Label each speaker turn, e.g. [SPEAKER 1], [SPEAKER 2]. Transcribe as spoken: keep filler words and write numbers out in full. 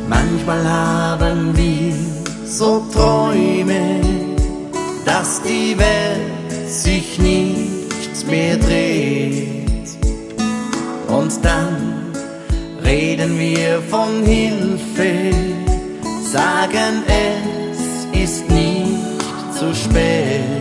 [SPEAKER 1] Manchmal haben wir so Träume, dass die Welt sich nichts mehr dreht. Und dann reden wir von Hilfe, sagen es ist nicht zu spät.